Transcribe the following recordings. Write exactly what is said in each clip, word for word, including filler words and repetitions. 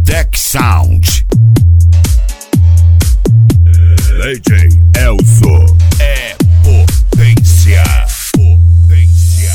Mastec Sound. D J Elzo é potência. Potência.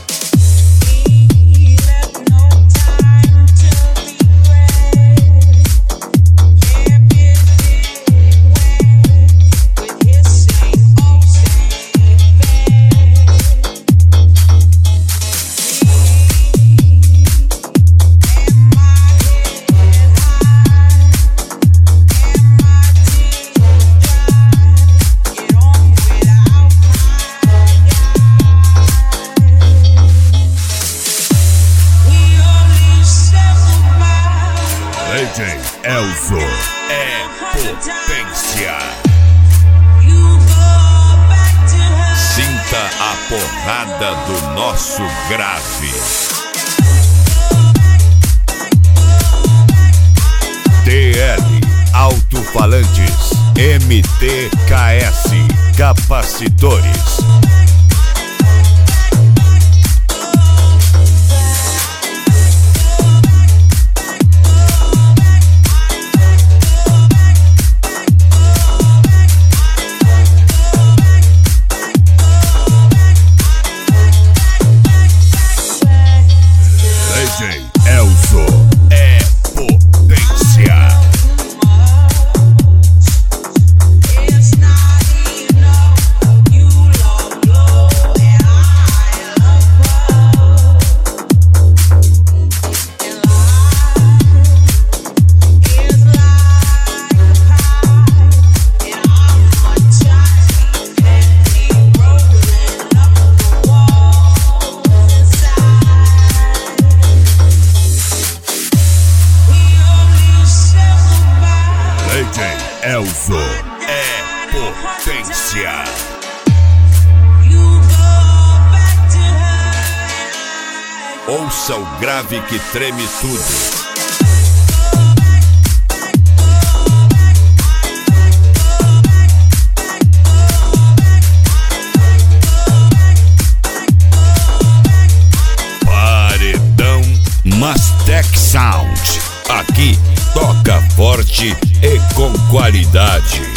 D J Elzo é potência. Sinta a porrada do nosso grave. T L Alto-Falantes, M T K S Capacitores. D J Elzo é potência. D J Elzo é potência. Ouça o grave que treme tudo. Paredão Mastec Sound. Aqui toca forte e com qualidade.